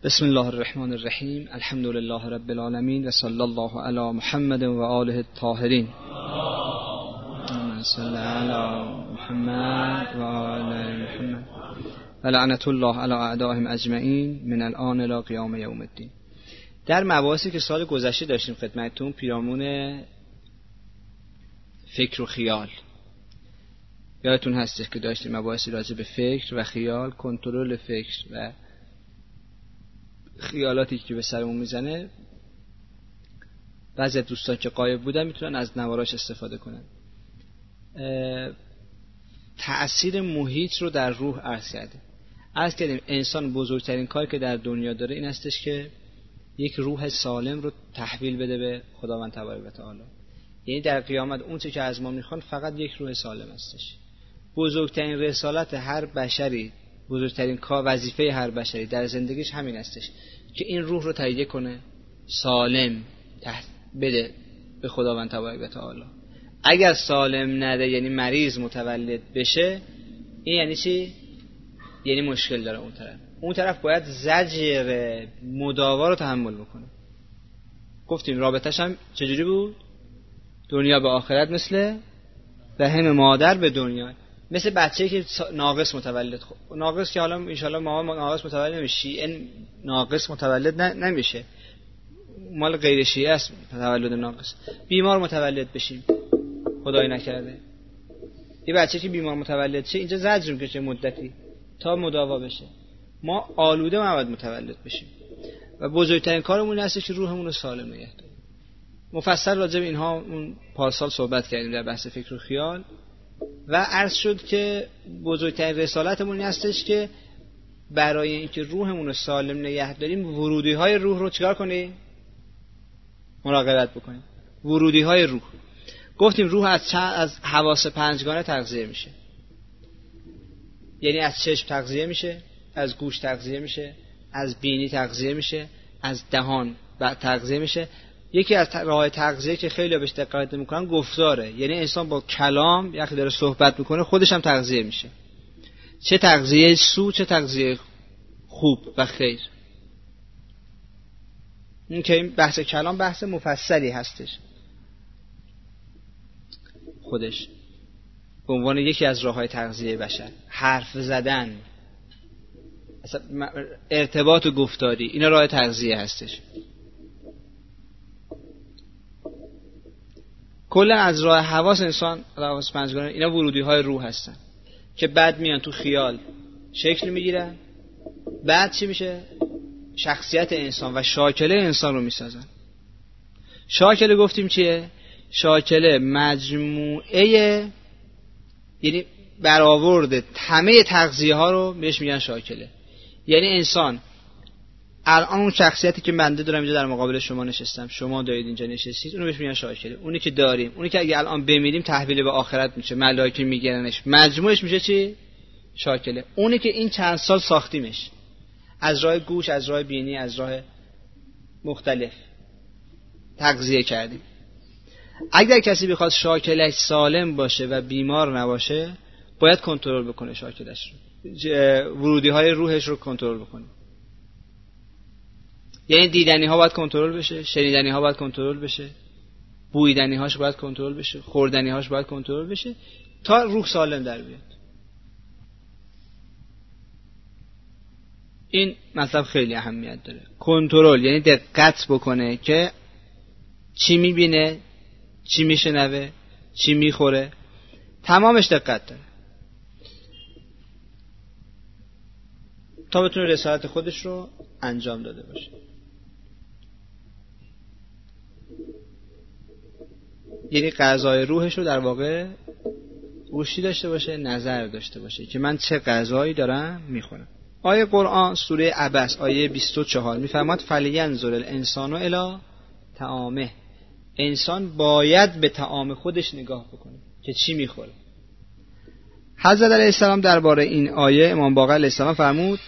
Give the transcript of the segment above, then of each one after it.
بسم الله الرحمن الرحیم. الحمد لله رب العالمین و صلی الله علی محمد و آله الطاهرین. اللهم صل علی محمد و آل محمد و لعنت الله علی اعدائهم اجمعین من الان الی قیام یوم الدین. در مباحثی که سال گذشته داشتیم خدمتتون پیرامون فکر و خیال، یادتون هستش که داشتیم مباحثی راجع به فکر و خیال، کنترل فکر و خیالاتی که به سرمون میزنه. بعضی از دوستان که غایب بودن میتونن از نواراش استفاده کنن. تأثیر محیط رو در روح عرض کردیم انسان بزرگترین کاری که در دنیا داره این هستش که یک روح سالم رو تحویل بده به خداوند تبارک و تعالی. یعنی در قیامت اون چیزی که از ما میخوان فقط یک روح سالم هستش. بزرگترین رسالت هر بشری، بزرگترین وظیفه هر بشری در زندگیش همین هستش که این روح رو تهیه کنه، سالم بده به خداوند تبارک و تعالی. اگر سالم نده، یعنی مریض متولد بشه، این یعنی چی؟ یعنی مشکل داره اون طرف باید زجر مداوا رو تحمل بکنه. گفتیم رابطش هم چجوری بود؟ دنیا به آخرت مثل رحم مادر به دنیا، مثل بچه‌ای که ناقص متولد. ناقص که حالا انشالله ما ناقص متولد نمیشه، این ناقص متولد نمیشه، مال غیر شیعه است تولد ناقص. بیمار متولد بشیم، خدای نکرده، یه بچه که بیمار متولد شه اینجا زجر میکشه مدتی تا مداوا بشه. ما آلوده باید متولد بشیم و بزرگترین کارمون هست که روحمون رو سالم نگه داریم. مفصل راجع به اینها اون پارسال صحبت کردیم در بحث فکر و خیال و عرض شد که بزرگترین رسالتمون هستش که برای اینکه روحمون رو سالم نگه داریم ورودی‌های روح رو چیکار کنیم؟ مراقبت بکنیم. ورودی‌های روح، گفتیم روح از حواس پنجگانه تغذیه میشه. یعنی از چشم تغذیه میشه، از گوش تغذیه میشه، از بینی تغذیه میشه، از دهان تغذیه میشه. یکی از راه تغذیه که خیلی بهش دقت نمی‌کنن گفتاره، یعنی انسان با کلام یکی داره صحبت میکنه خودش هم تغذیه میشه، چه تغذیه سو چه تغذیه خوب و خیر. این که این بحث کلام بحث مفصلی هستش خودش به عنوان یکی از راه‌های تغذیه بشر. حرف زدن، ارتباط و گفتاری، اینا راه تغذیه هستش. کلا از راه حواس انسان، حواس پنجگانه، اینا ورودی‌های روح هستن که بعد میان تو خیال شکل میگیرن، بعد چی میشه؟ شخصیت انسان و شاکله انسان رو میسازن. شاکله گفتیم چیه؟ شاکله مجموعه، یعنی برآورد همه تغذیه ها رو بهش میگن شاکله. یعنی انسان الان اون شخصیتی که بنده دارم اینجا در مقابل شما نشستم، شما دارید اینجا نشستید، اونو بهش میگن شاکله. اونی که داریم، اونی که اگه الان بمیریم تحویل به آخرت میشه، ملائکه میگیرنش، مجموعش میشه چی؟ شاکله. اونی که این چند سال ساختیمش از راه گوش، از راه بینی، از راه مختلف تغذیه کردیم. اگر کسی بخواد شاکلش سالم باشه و بیمار نباشه باید کنترل بکنه شاکلش رو، ورودی های روحش رو کنترل بکنه. یعنی دیدنی ها باید کنترل بشه، شنیدنی ها باید کنترل بشه، بویدنی هاش باید کنترل بشه، خوردنی هاش باید کنترل بشه تا روح سالم در بیاد. این مطلب خیلی اهمیت داره. کنترل یعنی دقت بکنه که چی میبینه، چی میشنوه، چی میخوره، تمامش دقت داره تا بتونه رسالت خودش رو انجام داده باشه. یعنی غذای روحش رو در واقع گوشی داشته باشه، نظر داشته باشه که من چه غذایی دارم میخورم. آیه قرآن سوره عبس آیه 24 میفرماد فلینظر الانسان الی طعامه. انسان باید به طعام خودش نگاه بکنه که چی میخوره. حضرت علیه السلام درباره این آیه امام باقر علیه السلام فرمود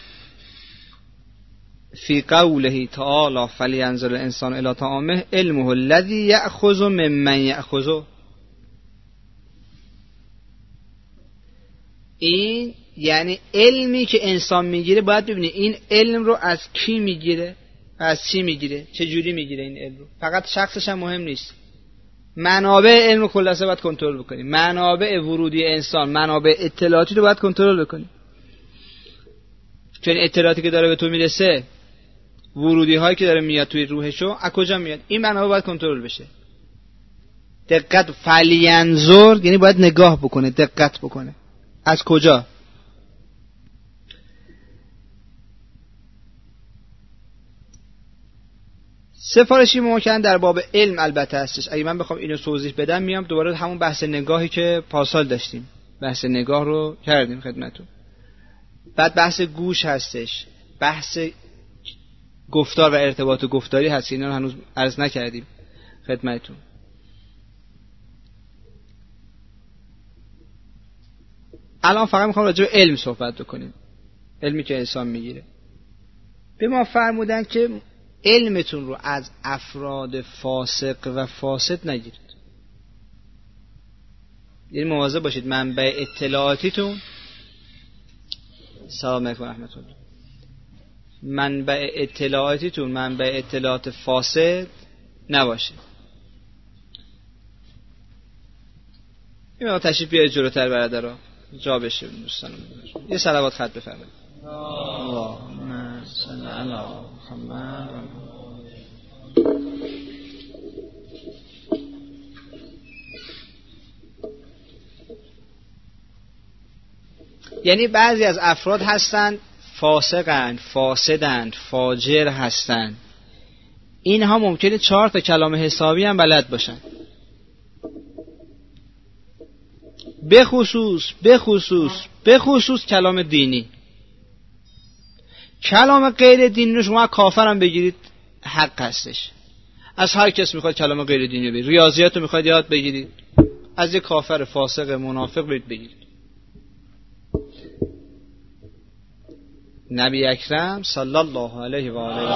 فی قوله تعالی فلینظر الانسان الی طعامه علمه الذی یأخذ ممن یأخذ. این یعنی علمی که انسان میگیره باید ببینه این علم رو از کی میگیره، از چی میگیره، چه جوری میگیره این علم رو. فقط شخصش هم مهم نیست، منابع علم رو کلاسه باید کنترل بکنیم، منابع ورودی انسان، منابع اطلاعاتی رو باید کنترل بکنیم. چون اطلاعاتی که داره به تو میرسه، ورودی هایی که داره میاد توی روحشو، از کجا میاد؟ این منابع باید کنترل بشه. دقت، فلینظر یعنی باید نگاه بکنه، دقت بکنه. از کجا؟ سفارشی ممکن در باب علم البته هستش. اگه من بخوام اینو توضیح بدم میام دوباره همون بحث نگاهی که پارسال داشتیم، بحث نگاه رو کردیم خدمتتون. بعد بحث گوش هستش، بحث گفتار و ارتباط گفتاری هست، اینا رو هنوز عرض نکردیم خدمتتون. الان فقط میخوام راجع به علم صحبت بکنیم، علمی که انسان میگیره. به ما فرمودن که علمتون رو از افراد فاسق و فاسد نگیرید. یعنی مواظب باشید منبع اطلاعاتیتون، سلام علیکم و رحمت الله، منبع اطلاعاتیتون منبع اطلاعات فاسد نباشه. این ما تشریف بیارید جلوتر برادرها، جا بشه دوستان. یه صلوات خط بفرمایید. اللهم صل علی محمد. یعنی بعضی از افراد هستند فاسقند، فاسدند، فاجر هستند. اینها ممکنه 4 تا کلام حسابی هم بلد باشن. به خصوص کلام دینی. کلام غیر دینی رو شما کافرم بگیرید حق هستش. از هر کس میخواد کلام غیر دینی رو بگیرید. ریاضیات رو میخواد یاد بگیرید، از یک کافر فاسق منافق بگیرید. نبی اکرم صلی الله علیه و آله و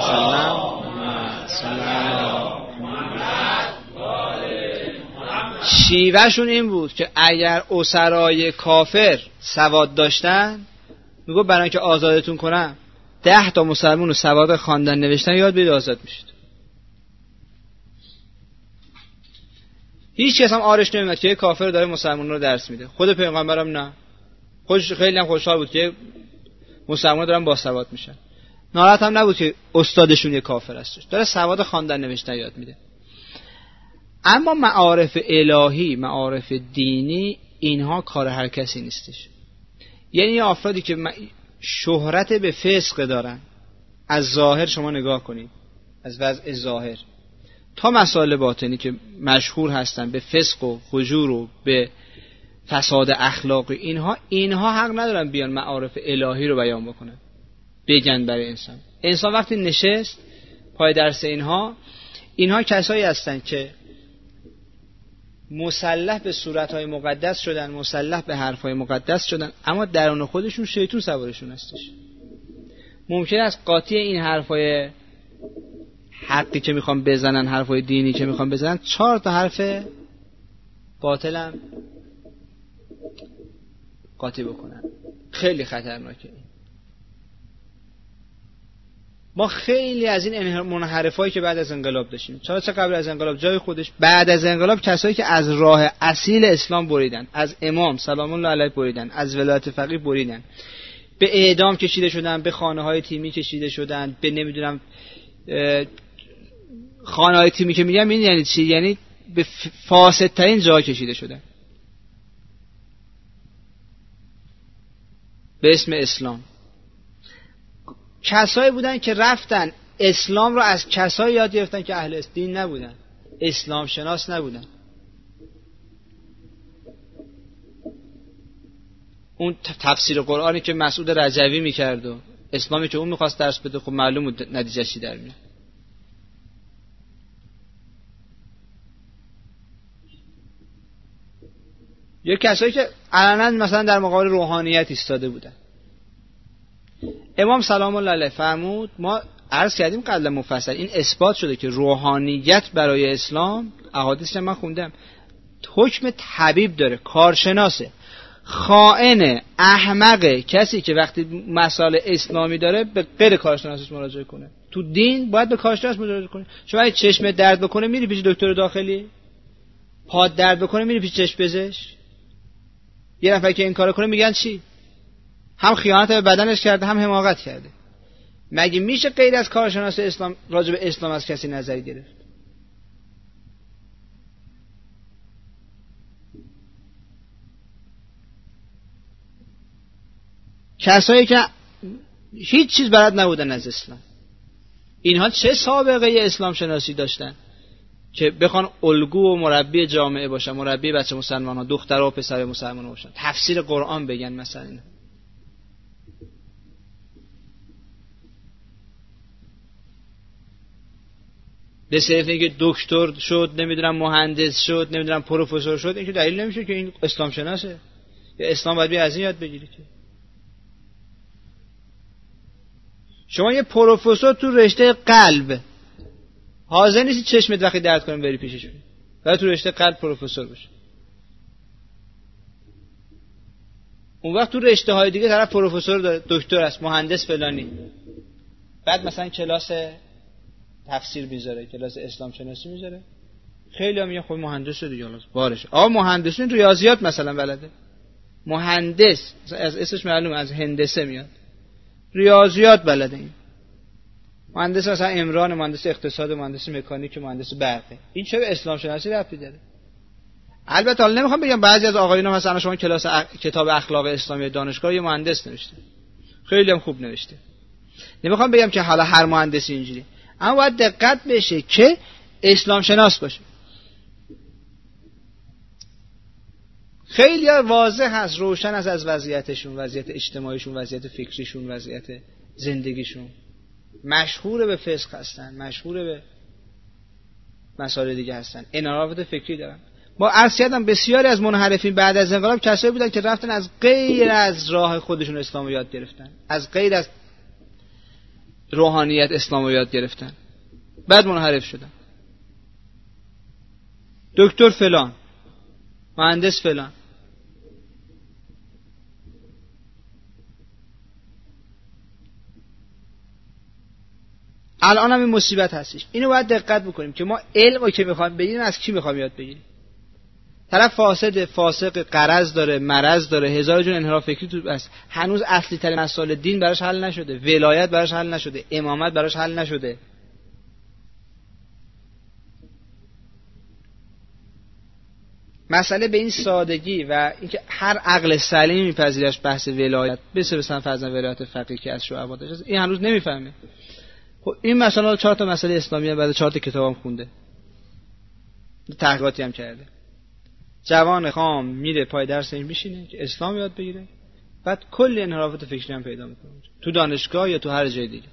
سلم شیوهشون این بود که اگر اسرای کافر سواد داشتن، میگو برای اینکه آزادتون کنم 10 تا مسلمون رو سواد خواندن نوشتن یاد بدید آزاد میشید. هیچ کس هم آرش نمیاد که کافر داره مسلمان رو درس میده. خود پیغمبرم نه، خیلی هم خوشحال بود که مسلمان دارن باسواد میشن. ناراحت هم نبود که استادشون یه کافر هستش، داره سواد خواندن نوشتن یاد میده. اما معارف الهی، معارف دینی، اینها کار هر کسی نیستش. یعنی افرادی که شهرت به فسق دارن، از ظاهر شما نگاه کنید، از وضع ظاهر تا مسائل باطنی که مشهور هستن به فسق و فجور و به فساد اخلاقی، اینها حق ندارن بیان معارف الهی رو بیان بکنن، بگن برای انسان. انسان وقتی نشست پای درس اینها کسایی هستن که مسلح به صورتهای مقدس شدن، مسلح به حرفهای مقدس شدن، اما درون خودشون شیطون سوارشون هستش. ممکن است قاطی این حرفهای حقی که میخوام بزنن، حرفهای دینی که میخوام بزنن، 4 تا حرف باطلم قاطی بکنن. خیلی خطرناکه. ما خیلی از این منحرفایی که بعد از انقلاب داشتیم، چرا چه قبل از انقلاب جای خودش، بعد از انقلاب کسایی که از راه اصیل اسلام بریدن، از امام سلام الله علیه بریدن، از ولایت فقیه بریدن، به اعدام کشیده شدن، به خانه‌های تیمی کشیده شدن، به نمیدونم خانه‌های تیمی که میگم این یعنی چی؟ یعنی به فاسدترین جا کشیده شدن به اسم اسلام. کسایی بودن که رفتن اسلام رو از کسایی یاد گرفتن که اهل دین نبودن، اسلام شناس نبودن. اون تفسیر قرآنی که مسعود رجوی میکرد و اسلامی که اون میخواست درس بده، خب معلوم بود نتیجه چی در میاد. یه کسایی که علنا مثلا در مقابل روحانیت ایستاده بودن. امام سلام الله علیه فرمود، ما عرض کردیم قبل مفصل، این اثبات شده که روحانیت برای اسلام، احادیث من خوندم، حکم طبیب داره، کارشناسه. خائن، احمق کسی که وقتی مسائل اسلامی داره به غیر کارشناسش مراجعه کنه. تو دین باید به کارشناس مراجعه کنه. شما اگه چشمت درد بکنه میری پیش دکتر داخلی، پات درد بکنه میری پیش چشم پزشک. یه نفر که این کارو کنه میگن چی؟ هم خیانت به بدنش کرده، هم حماقت کرده. مگه میشه غیر از کارشناس اسلام راجع به اسلام از کسی نظری گرفت؟ کسایی که هیچ چیز بلد نبودن از اسلام، اینها چه سابقه اسلام شناسی داشتن که بخوان الگو و مربی جامعه باشن، مربی بچه مسلمان ها، دخترها و پسر مسلمان ها باشن، تفسیر قرآن بگن مثلا. به صرف اینکه دکتر شد، نمیدونم مهندس شد، نمیدونم پروفسور شد، این که دلیل نمیشه که این اسلام شناسه. یا اسلام باید از این یاد بگیری که شما یه پروفسور تو رشته قلب حاضر نیستی چشمت وقتی درد کنه بری پیشش، باید تو رشته قلب پروفسور بشه. اون وقت تو رشته های دیگه طرف پروفسور داره، دکتر است، مهندس فلانی، بعد مثلا کلاس تفسیر میذاره، کلاس اسلام شناسی میذاره. خیلی هم میگن خب مهندس دیگه حالا بارش. مهندسین ریاضیات مثلا بلده، مهندس از اسمش معلومه از هندسه میاد، ریاضیات بلده. این مهندس مثلا عمران، مهندس اقتصاد، مهندس مکانیک، مهندس برقه. این چه به اسلام شناسی ربطی داره؟ البته حالا نمیخوام بگم بعضی از آقایون مثلا شما کلاس کتاب اخلاق اسلامی دانشگاه یه مهندس نوشته، خیلی هم خوب نوشته، نمیخوام بگم که حالا هر مهندسی اینجوری، اما باید دقت بشه که اسلام شناس باشه. خیلی واضح هست، روشن هست از وضعیتشون، وضعیت اجتماعیشون، وضعیت فکریشون، وضعیت زندگیشون. مشهور به فسق هستن، مشهور به مسائل دیگه هستن، انحرافات فکری دارن. ما عرض کردم بسیاری از منحرفین بعد از انقلاب کسایی بودن که رفتن از غیر از راه خودشون اسلام رو یاد گرفتن، از غیر از روحانیت اسلام رو یاد گرفتن، بعد منحرف شدن. دکتر فلان، مهندس فلان. الان هم این مصیبت هستش. اینو باید دقت بکنیم که ما علمو که میخوایم بگیریم از کی میخوایم یاد بگیریم. طرف فاسق قرض داره، مرض داره، هزار جور انحراف فکری تو هست، هنوز اصلی ترین مسائل دین براش حل نشده، ولایت براش حل نشده، امامت براش حل نشده. مسئله به این سادگی و اینکه هر عقل سلیمی میپذیرش بحث ولایت، مثلا فرضاً ولایت فقیه که از شعبا داشت، این هنوز نمیفهمه. خب این مثلا 4 تا مسئله اسلامی هم بعد 4 تا کتابم خونده، تحقیقاتی هم کرده. جوان خام میره پای درس این میشینه که اسلام یاد بگیره، بعد کلی انحرافات فکری هم پیدا میکنه تو دانشگاه یا تو هر جای دیگه.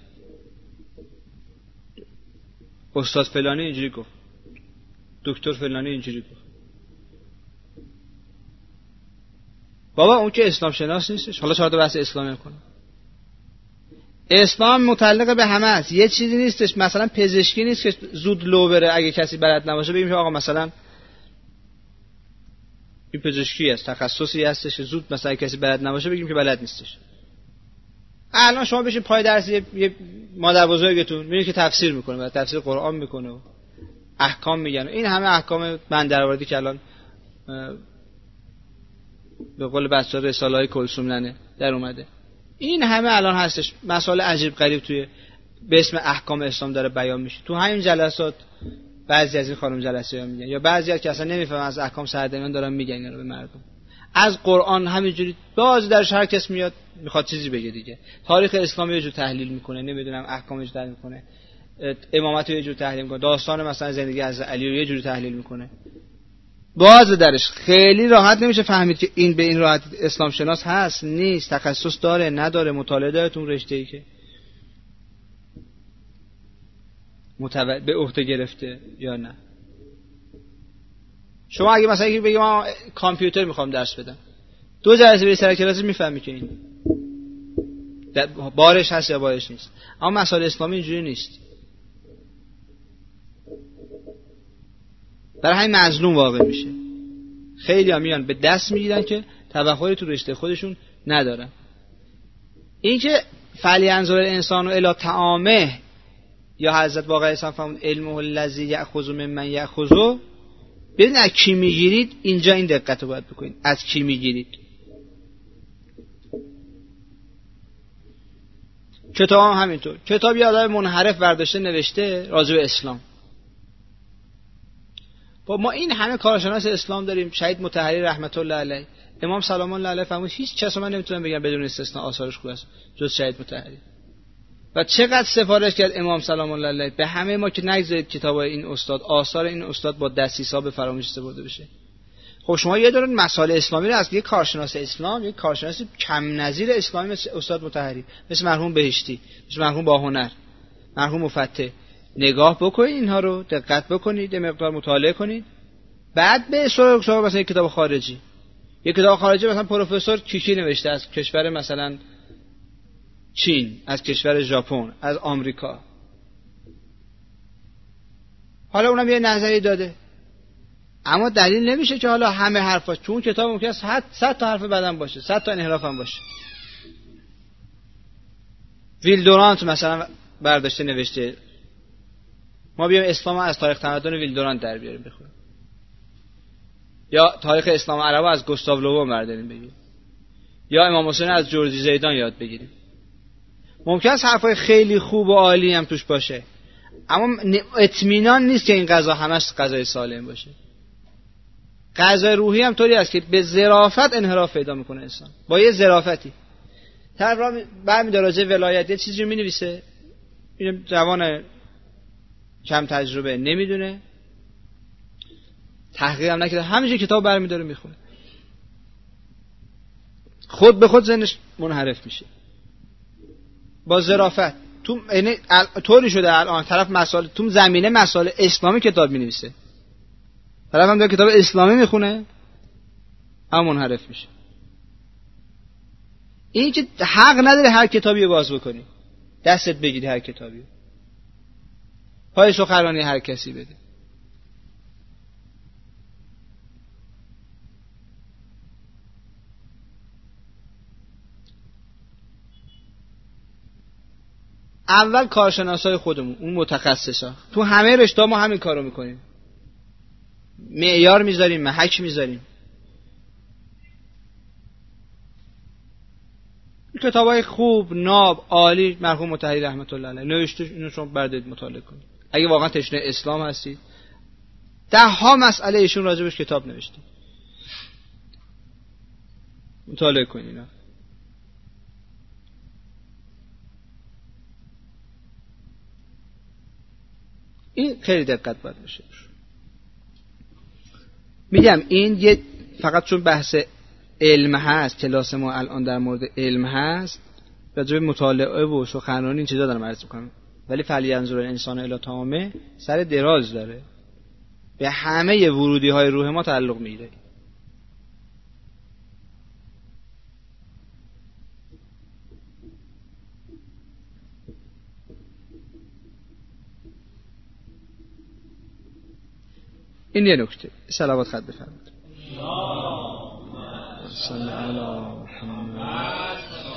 استاد فلانی اینجوری گفت، دکتر فلانی اینجوری گفت. بابا اون که اسلام شناس نیستش. حالا 4 تا بحث اسلامی میکنه. اسلام متعلق به همه است. یه چیزی نیستش مثلا پزشکی نیست که زود لو بره اگه کسی بلد نباشه بگیم آقا مثلا این پزشکی است، تخصصی هستش که زود مثلا کسی بلد نباشه بگیم که بلد نیستش. الان شما بشین پای درس یه مادر بزرگتون میبینید که تفسیر میکنه، بعد تفسیر قرآن میکنه و احکام میگن. این همه احکام بندرآوردی که الان به قول بچه‌ها رساله‌های کلثوملنه در اومده، این همه الان هستش مسائل عجیب غریب توی به اسم احکام اسلام داره بیان میشه. تو همین جلسات بعضی از این خانم جلسه‌ها میگن، یا بعضی که اصلا نمیفهمن از احکام سردمیان دارن میگن اینا رو به مردم. از قرآن همینجوری باز درش هر کس میاد میخواد چیزی بگه دیگه. تاریخ اسلام یه جور تحلیل میکنه، نمیدونم احکامش تحلیل میکنه، امامت رو یه جور تحلیل میکنه، داستان مثلا زندگی از علی رو یه جور تحلیل میکنه. باز درش خیلی راحت نمیشه فهمید که این به این راحت اسلام شناس هست نیست، تخصص داره نداره، مطالعه داره تو رشته‌ای که به عهده گرفته یا نه. شما اگه مثلا بگی من کامپیوتر میخوام درس بدم، 2 جلسه بری سر کلاس میفهمی که این بارش هست یا بارش نیست. اما مسائل اسلامی اینجوری نیست. برای همین مظلوم واقع میشه. خیلی ها میان به دست میگیرن که تبخری تو رشته خودشون ندارن. این که فلینظر الانسان الی طعامه، یا حضرت واقع اسلام فرمود علمه الذی یأخذ ممن یأخذ، ببین از کی میگیرید، اینجا این دقت رو باید بکنید، از کی میگیرید. کتاب هم همینطور، کتاب یه آدم منحرف برداشته نوشته راجع به اسلام. ما این همه کارشناس اسلام داریم، شهید مطهری رحمت الله علیه، امام سلام الله علیه فرمود هیچ کس من نمیتونم بگم بدون استثناء آثارش خوب است جز شهید مطهری. و چقدر سفارش کرد امام سلام الله علیه به همه ما که نگذارید کتابای این استاد، آثار این استاد با دستیسا به فراموشی سپرده بشه. خب شما یه دونه مسائل اسلامی رو از یک کارشناس اسلام، یک کارشناس کم نظیر اسلامی مثل استاد مطهری، مثل مرحوم بهشتی، مثل مرحوم باهنر، مرحوم مفتح، نگاه بکنید، اینها رو دقت بکنید، مقدار مطالعه کنید، بعد به سراغ مثلا یک کتاب خارجی. یک کتاب خارجی مثلا پروفسور کیکی نوشته از کشور مثلا چین، از کشور ژاپن، از آمریکا. حالا اونم یه نظری داده، اما دلیل نمیشه که حالا همه حرفاش، چون کتاب ممکنه 100 تا حرف بدن باشه، 100 تا انحراف هم باشه. ویلدورانت مثلا برداشته نوشته، ما بیایم اسلام از تاریخ تمدن ویلدورانت در بیاریم بخونیم، یا تاریخ اسلام عرب از گوستاو لوبون برداریم بگیریم، یا امام حسین از جورجی زیدان یاد بگیریم. ممکن است حرفای خیلی خوب و عالی هم توش باشه، اما اطمینان نیست که این غذا همش غذای سالم باشه. غذای روحی هم طوری است که به ظرافت انحراف پیدا میکنه انسان، با یه ظرافتی. طرف برمی‌داره راجع ولایت یه چیزی رو می‌نویسه، این جوان کم تجربه نمیدونه، تحقیق هم نکرده، همینجوری کتاب برمی‌داره میخونه، خود به خود ذهنش منحرف میشه با ظرافت. تو یعنی طوری شده الان طرف مسائل تو زمینه مسائل اسلامی کتاب می‌نویسه، طرف هم داره کتاب اسلامی میخونه اما منحرف میشه. این که حق نداره هر کتابی رو باز بکنی، دستت بگیری هر کتابی، پای سخنرانی هر کسی بده. اول کارشناسای خودمون، اون متخصصا، تو همه رشته‌ها ما همین کارو میکنیم، معیار میذاریم، محک میذاریم. کتابای خوب، ناب، عالی مرحوم مطهری رحمت الله علیه نوشته، اینو شما بردارید مطالعه کنید. اگه واقعا تشنه اسلام هستید، 10 مسئله ایشون راجبش کتاب نوشته، مطالعه کنید اینا. این خیلی دقت باید بشه. میگم این یه فقط چون بحث علم هست، کلاس ما الان در مورد علم هست، راجع به مطالعه و سخنرانی این چیزا دارم عرض می‌کنم، ولی فلینظر الانسان الی طعامه سر دراز داره، به همه ورودی‌های روح ما تعلق میگیره. این یه نکته. صلوات خط بفرمایید. صلی علی محمد.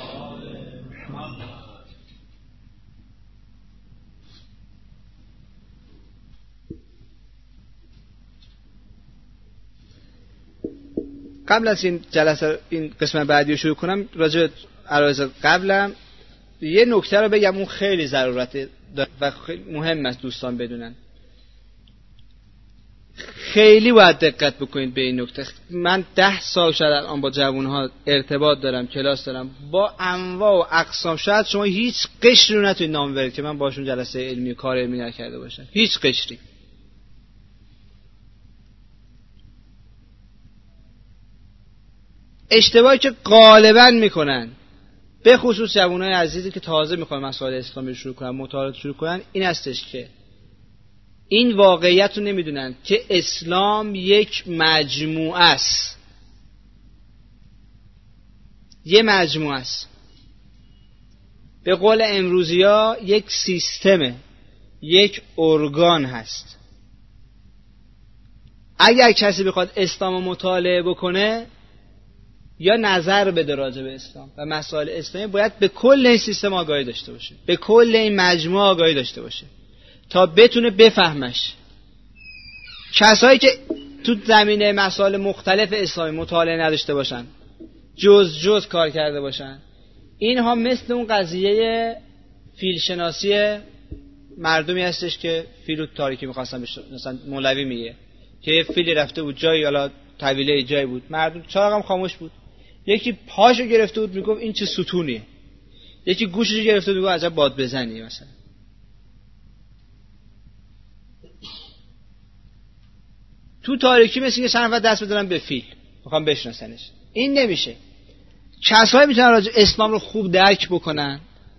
قبل از این جلسه این قسمت بعدی رو شروع کنم، راجع به عرایض قبلم یه نکته رو بگم، اون خیلی ضرورت داره و خیلی مهم است دوستان بدونن. خیلی باید دقت بکنید به این نکته. من 10 سال شاید الان با جوانها ارتباط دارم، کلاس دارم، با انواع و اقسام. شاید شما هیچ قشری رو نتونید نام ببرید که من باشون جلسه علمی و کار علمی نکرده باشم، هیچ قشری. اشتباهی که غالبا میکنن، به خصوص جوانای عزیزی که تازه میخوان مسائل اسلامی شروع کنن، مطالعات شروع کنن، این هستش که این واقعیت رو نمیدونن که اسلام یک مجموعه است، یه مجموعه است، به قول امروزی‌ها یک سیستمه، یک ارگان هست. اگر کسی بخواد اسلام رو مطالعه بکنه، یا نظر بده راجع به اسلام و مسائل اسلامی، باید به کل این سیستم آگاهی داشته باشه، به کل این مجموعه آگاهی داشته باشه تا بتونه بفهمش. کسایی که تو زمینه مسائل مختلف اسلامی مطالعه نداشته باشن، جز کار کرده باشن، اینها مثل اون قضیه فیلشناسی مردمی هستش که فیل تاریکی می‌خواستن مثلا مولوی میگه که یه فیلی رفته بود جایی، حالا طویله جایی بود، مردم چراغم خاموش بود، یکی پاشو گرفته بود میگفت این چه ستونیه، یکی گوششو گرفته بود میگفت عجب باد بزنی مثلا. تو تاریکی مثل اینکه چند نفر دست بدن به فیل میخوام بشناسنش. این نمیشه. کسایی میتونن راجع اسلام رو خوب درک بکنن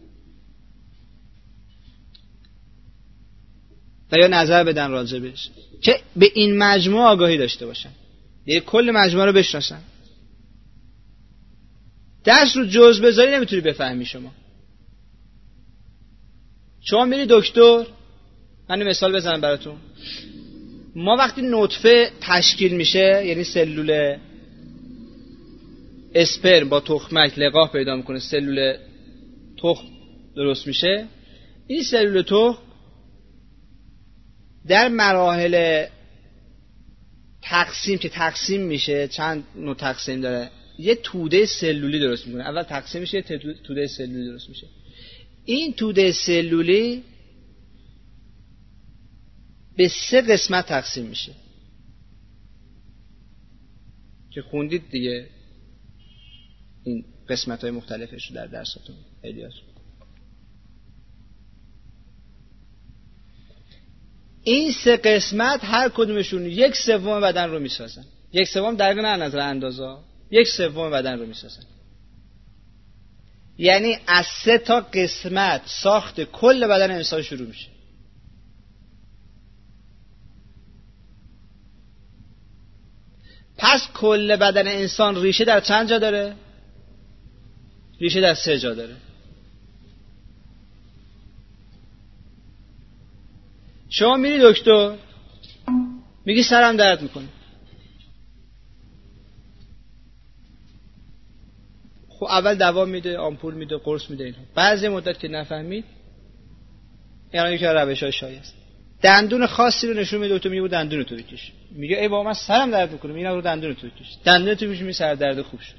و یا نظر بدن راجع بهش که به این مجموعه آگاهی داشته باشن، یه کل مجموعه رو بشناسن. دست رو جز بذاری نمیتونی بفهمی. شما میری دکتر، من مثال بزنم براتون. ما وقتی نطفه تشکیل میشه، یعنی سلول اسپرم با تخمک لقاح پیدا میکنه، سلول تخم درست میشه. این سلول تخم در مراحل تقسیم میشه، چند نوع تقسیم داره، یه توده سلولی درست میکنه. اول تقسیم میشه، یه توده سلولی درست میشه. این توده سلولی به 3 قسمت تقسیم میشه که خوندید دیگه این قسمت‌های مختلفش رو در درساتون الیاس. این 3 قسمت هر کدومشون 1/3 بدن رو میسازن. 1/3 دقیقاً نه نظر اندازه، 1/3 بدن رو میسازن. یعنی از 3 تا قسمت ساخت کل بدن انسان شروع میشه. پس کل بدن انسان ریشه در چند جا داره؟ ریشه در 3 جا داره. شما میری دکتر، میگی سرم درد میکنه. خب اول دوا میده، آمپول میده، قرص میده اینها. بعضی مدت که نفهمید، یعنی یکی از روش‌های شایع است. دندون خاصی رو نشون میده، تو میگه دندون تو بکش. میگه ای بابا من سرم درد میکنه، میگه رو دندون تو بکش. دندون تو میشه، سر درد خوب شد.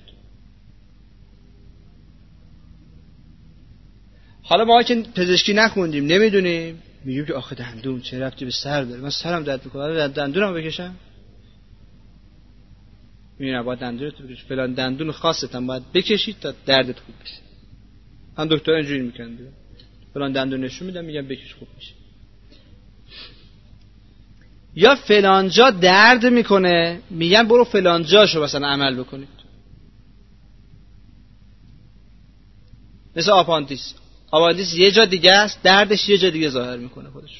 حالا ما که پزشکی نخوندیم نمیدونیم، میگیم که آخه دندون چه ربطی به سر داره، من سرم درد میکنه دندونمو بکشم. میگه باید دندون تو بکش، فلان دندون خاصت هم باید بکشید تا دردت خوب بشه. هم دکتر اینجوری میکنه، فلان دندون نشون میدم میگم بکش خوب میشه. یا فلان جا درد میکنه، میگن برو فلان جاشو مثلا عمل بکنید. مثل آپاندیس یه جا دیگه است، دردش یه جا دیگه ظاهر میکنه خودش.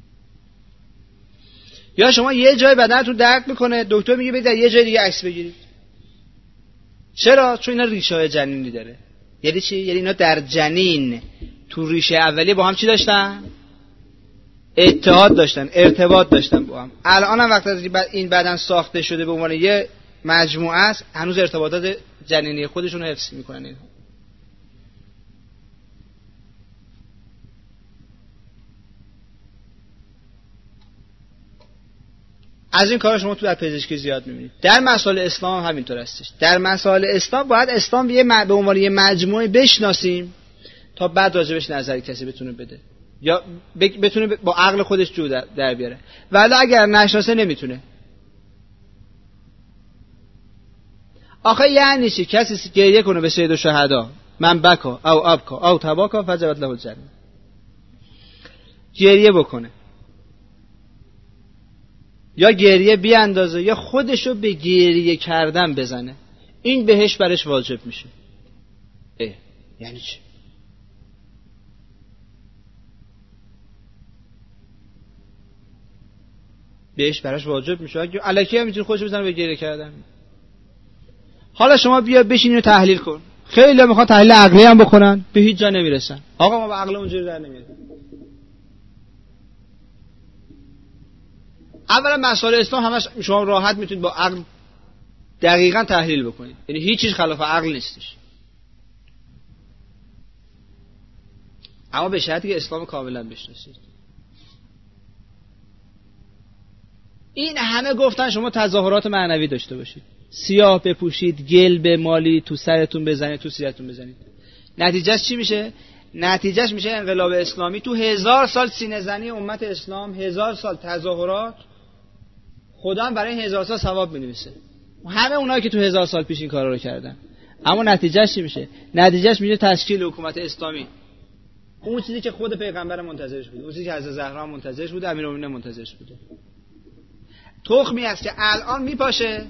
یا شما یه جای بدنتون درد میکنه، دکتر میگه برید یه جای دیگه عکس بگیرید. چرا؟ چون اینا ریشه‌های جنینی داره. یعنی چی؟ یعنی اینا در جنین تو ریشه اولیه با هم چی داشتن؟ اتحاد داشتن، ارتباط داشتن با هم. الان هم وقتی این بدن ساخته شده به عنوان یه مجموعه است، هنوز ارتباطات جنینی خودشون رو حفظ میکنن اینها. از این کارا شما تو در پزشکی زیاد می‌بینید. در مسائل اسلام هم همینطور هستش. در مسائل اسلام باید اسلام به عنوان یه مجموعه بشناسیم تا بعد راجبش نظری کسی بتونه بده یا بتونه با عقل خودش جو در بیاره. ولی اگر نشناسه نمیتونه. آخه یعنی چی؟ کسی گریه کنه به سید الشهدا من بکا او ابکا او تباکا فجبت له الجنه، گریه بکنه یا گریه بیاندازه یا خودشو به گریه کردن بزنه، این بهش برش واجب میشه. یعنی چی؟ بهش براش واجب میشه. اگه الکی هم میتونه خودشو بزنه به گریه کردن. حالا شما بیا بشین اینو تحلیل کن. خیلی میخوان تحلیل عقلی هم بکنن، به هیچ جا نمیرسن. آقا ما با عقل اونجوری در نمیاد. اولا مسائل اسلام همش شما راحت میتونید با عقل دقیقاً تحلیل بکنید. یعنی هیچ چیز خلاف عقل نیستش، اما به شرطی که اسلام کاملا بشناسید. این همه گفتن شما تظاهرات معنوی داشته باشید، سیاه بپوشید، گل به مالی تو سرتون بزنید، تو سیرتون بزنید. نتیجهش چی میشه؟ نتیجهش میشه انقلاب اسلامی. تو 1000 سال سینه زنی امت اسلام، 1000 سال تظاهرات، خدا هم برای 1000 سال ثواب می‌نویسه. همه اونایی که تو 1000 سال پیش این کارا رو کردن. اما نتیجهش چی میشه؟ نتیجهش میشه تشکیل حکومت اسلامی. اون چیزی که خود پیغمبر منتظرش بود، اون چیزی که حضرت زهرا منتظرش بود، امیرالمومنین منتظرش بود. تخمی است که الان میپاشه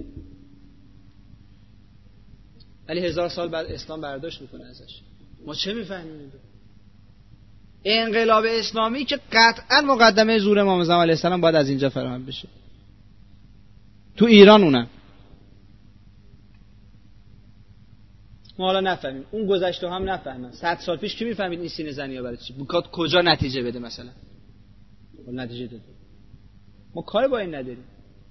ولی 1000 سال بعد اسلام برداشت میکنه ازش. ما چه میفهمیم؟ انقلاب اسلامی که قطعا مقدمه ظهور امام زمان علیه السلام باید از اینجا فراهم بشه. تو ایران اونم ما حالا نفهمیم، اون گذشته هم نفهمن. 100 سال پیش کی میفهمید این سینه زنی ها برای چی؟ میخواد کجا نتیجه بده مثلا؟ نتیجه داده. ما کاری با این نداریم.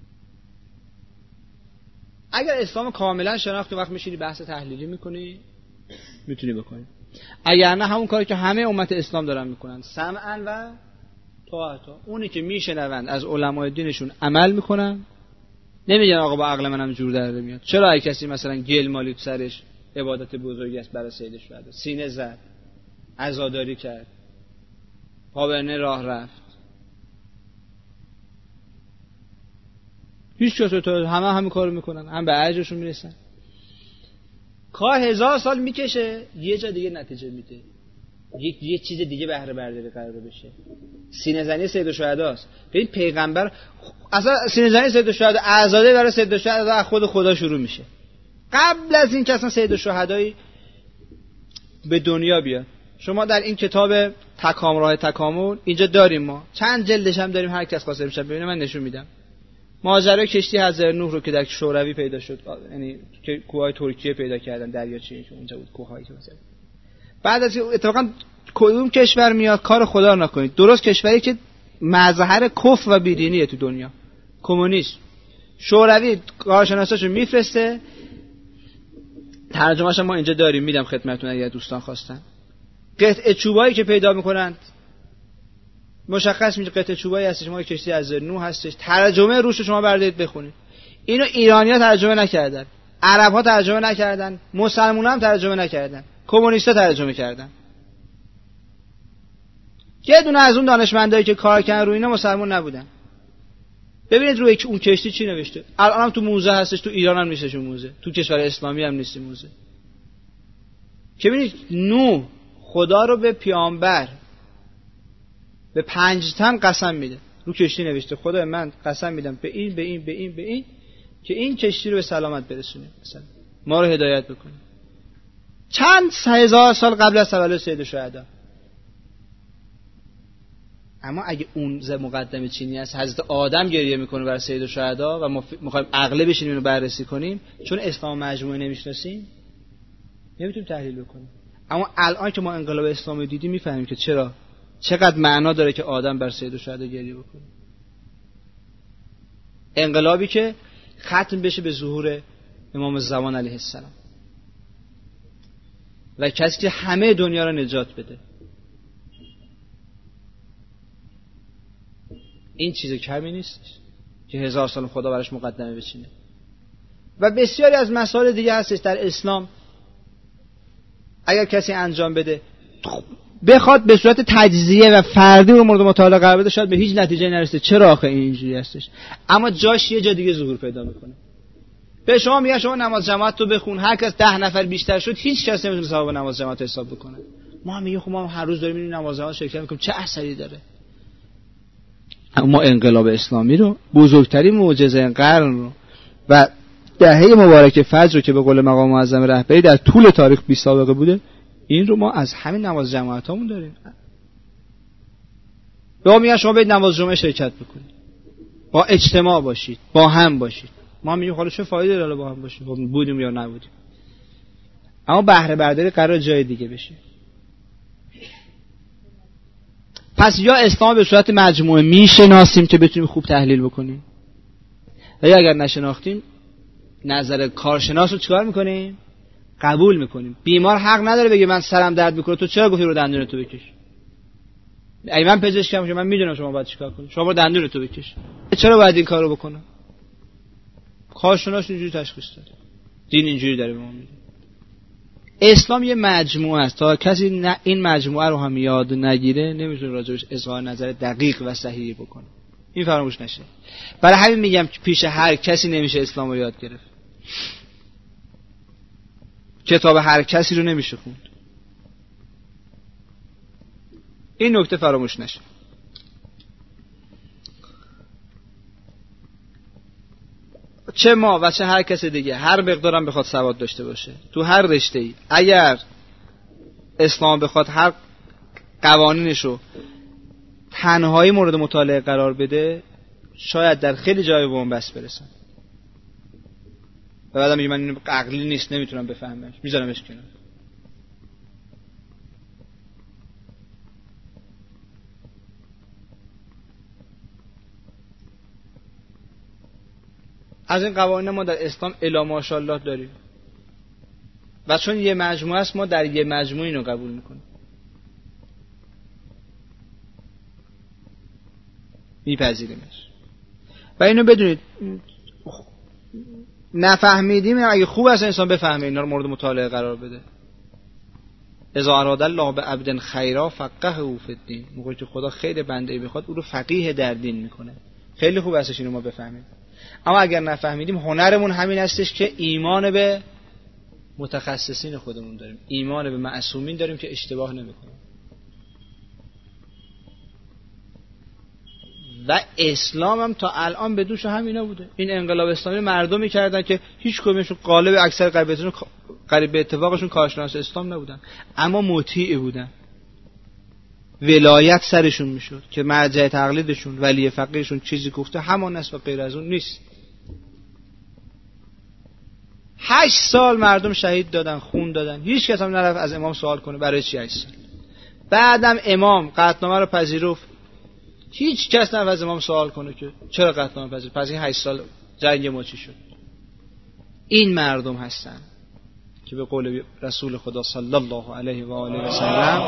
اگر اسلام کاملا شناختی وقت میشینی بحث تحلیلی میکنی میتونی بکنی، اگر نه همون کاری که همه امت اسلام دارن میکنن، سمعا و طاعتا. اونی که میشنوند از علمای دینشون عمل میکنن، نمیگن آقا با عقل منم جور در میاد. چرا اگه کسی مثلا گل مالی تو سرش عبادت بزرگی است برای سید شهدا، سینه زد، عزاداری کرد، پابرنه راه رفت، هیچ کس تو همه کارو میکنن، هم به اجرشون میرسن. کار 1000 سال میکشه، یه جا دیگه نتیجه میده، یه چیز دیگه بهره برداری قرار بشه. سینه زنی سید الشهداست. ببین پیغمبر اصلا سینه زنی سید الشهدا، عزاداری برای سید الشهدا از خود خدا شروع میشه. قبل از این که اصلا سید الشهدایی به دنیا بیاد. شما در این کتاب راه تکامل اینجا داریم، ما چند جلدش هم داریم، هر کس خواست بشه ببینه من نشون میدم. ماجرای کشتی حضرت نوح رو که در شوروی پیدا شد، یعنی که کوههای ترکیه پیدا کردن، دریاچه اونجا بود کوههایی که مثلا. بعد از اتفاقا کدوم کشور میاد کار خدا رو نکنید، درست کشوری که مظهر کفر و بیدینیه تو دنیا، کمونیسم. شوروی کارشناساشو میفرسته، ترجمه‌اش ما اینجا داریم، میدم خدمتتون اگه دوستان خواستن. قطعه چوبایی که پیدا میکنن مشخص میشه قطعه چوبایی هستش، ما کشتی از نوح هستش. ترجمه روش شما بردارید بخونید. اینو ایرانی‌ها ترجمه نکردن، عرب‌ها ترجمه نکردن، مسلمان‌ها هم ترجمه نکردن، کمونیست‌ها ترجمه کردن. یه دونه از اون دانشمندایی که کار کردن روی اینا مسلمان نبودن. ببینید روی اون کشتی چی نوشته. الان هم تو موزه هستش، تو ایران هم نیستش اون موزه، تو کشور اسلامی هم نیست موزه. که ببینید نوح خدا رو به پیامبر به 5 تن قسم میده، رو کشتی نوشته خدا من قسم میدم به این به این به این به این که این کشتی رو به سلامت برسونه، مثلا ما رو هدایت بکنه. چند 1000 سال قبل از تولد سید الشهدا. اما اگه اون مقدمه چینی است، حضرت آدم گریه میکنه برای سید الشهدا و ما میخوایم عقله بشینیم اینو بررسی کنیم، چون اسلام مجموعه نمیشناسیم نمیتونیم تحلیل بکنیم. اما الان که ما انقلاب اسلامی دیدیم میفهمیم که چقدر معنا داره که آدم بر سید الشهدا گریه بکنه. انقلابی که ختم بشه به ظهور امام زمان علیه السلام و کسی که همه دنیا را نجات بده. این چیز کمی نیست که 1000 سال خدا براش مقدمه بچینه. و بسیاری از مسائل دیگه هستش در اسلام اگر کسی انجام بده بخواد به صورت تجزیه و فردی رو مورد مطالعه قرار بده، شاید به هیچ نتیجه نرسه. چرا آخه اینجوری هستش؟ اما جاش یه جا دیگه ظهور پیدا میکنه. به شما میگن شما نماز جماعت رو بخون، هر کس 10 نفر بیشتر شد هیچ کس نمیتونه ثواب نماز جماعت حساب بکنه. ما میگیم خب ما هر روز داریم میریم نماز جماعت شرکت میکنیم، چه اثری داره؟ اما انقلاب اسلامی رو، بزرگترین معجزه قرن رو و دهه مبارک فجر رو که به قول مقام معظم رهبری در طول تاریخ بی سابقه بوده، این رو ما از همین نماز جماعتامون داریم. به ما میگن شما برید نماز جمعه شرکت بکنید، با اجتماع باشید، با هم باشید. ما میگیم حالا چه فایده داره با هم باشید؟ بودیم یا نبودیم. اما بهره برداری قرار جای دیگه بشه. پس یا اسلام به صورت مجموعه میشناسیم که بتونیم خوب تحلیل بکنیم، یا اگر نشناختیم نظر کارشناس رو چیکار میکنیم؟ قبول میکنیم. بیمار حق نداره بگه من سرم درد میکنه تو چرا گفتی رو دندون تو بکش؟ اگه من پزشکم که من میدونم شما باید چیکار کنی، شما برو دندون تو بکش. چرا باید این کارو بکنم؟ کارشناس اینجوری تشخیص داده، دین اینجوری داره به ما میگه. اسلام یه مجموعه است، تا کسی این مجموعه رو هم یاد نگیره نمیتونه راجعش اظهار نظر دقیق و صحیحی بکنه. این فراموش نشه. برای همین میگم که پیش هر کسی نمیشه اسلام رو یاد گرفت. کتاب هر کسی رو نمیشه خوند. این نکته فراموش نشه. چه ما و چه هر کس دیگه هر مقدارم بخواد سواد داشته باشه تو هر رشته‌ای، اگر اسلام بخواد هر قوانینشو تنهایی مورد مطالعه قرار بده، شاید در خیلی جای به بنبست برسن و بعدم میگه من اینو عقلی نیست نمیتونم بفهممش، میذارمش کنار. از این قوانین ما در اسلام الا ماشاءالله داریم و چون یه مجموعه است ما در یه مجموعه اینو قبول میکنیم، میپذیریمش. و اینو بدونید نفهمیدیم اگه خوب است انسان بفهمه، اینا رو مورد مطالعه قرار بده. اذا اراد الله بعبد خیرا فقهه فی الدین، موقعی که خدا خیر بنده بخواد او رو فقیه در دین میکنه. خیلی خوب استش اینو ما بفهمیم. اما اگر نفهمیدیم هنرمون همین هستش که ایمان به متخصصین خودمون داریم، ایمان به معصومین داریم که اشتباه نمیکنن. و اسلام هم تا الان به دوش همینا بوده. این انقلاب اسلامی مردمی کردن که هیچ کدومشون قالب اکثر قریب به اتفاقشون کارشناس اسلام نبودن، اما مطیع بودن. ولایت سرشون میشد که مرجع تقلیدشون ولی فقیهشون چیزی گفته همان است و غیر از اون نیست. 8 سال مردم شهید دادن، خون دادن، هیچ کس هم نرفت از امام سوال کنه برای چی 8 سال. بعدم امام قطعنامه رو پذیرفت، هیچ کس نرفت از امام سوال کنه که چرا قطعنامه پذیرفت، پس این 8 سال جنگ ما چی شد. این مردم هستن که به قول رسول خدا صلی الله علیه و آله و سلم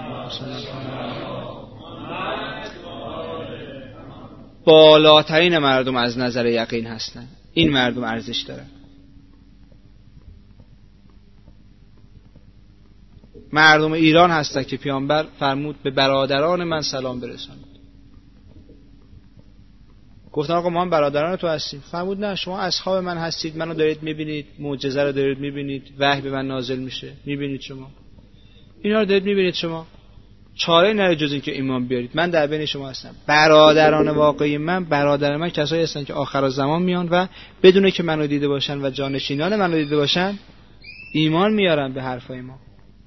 بالاترین مردم از نظر یقین هستن. این مردم ارزش دارن. مردم ایران هستن که پیامبر فرمود به برادران من سلام برسانید. گفتن آقا ما هم برادران تو هستیم. فرمود نه، شما اصحاب من هستید، منو دارید میبینید، معجزه رو دارید میبینید، وحی به من نازل میشه میبینید، شما اینا رو دارید میبینید، شما چاره نره جز این که ایمان بیارید. من در بین شما هستم. برادران واقعی من، برادر من کسایی هستن که آخر الزمان میان و بدون که منو دیده باشن و جانشینان منو دیده باشن ایمان میارن به حرفای ما.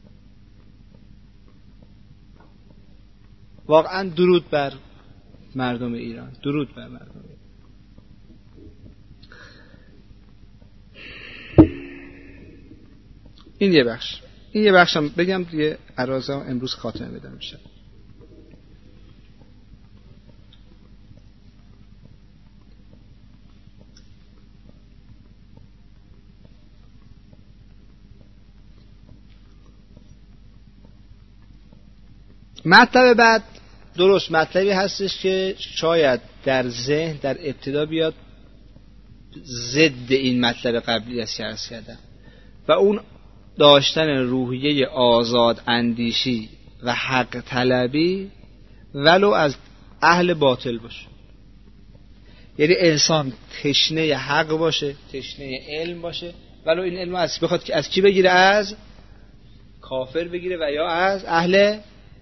واقعا درود بر مردم ایران، درود بر مردم ایران. این یه بخش هم بگم دیگه عرضه امروز خاتمه بدم میشه. مطلب بعد درست مطلبی هستش که شاید در ذهن در ابتدا بیاد ضد این مطلب قبلی است که عرض کردم و اون داشتن روحیه آزاد اندیشی و حق طلبی ولو از اهل باطل باشه. یعنی انسان تشنه حق باشه، تشنه علم باشه، ولو این علم از بخواد که از کی بگیره؟ از کافر بگیره و یا از اهل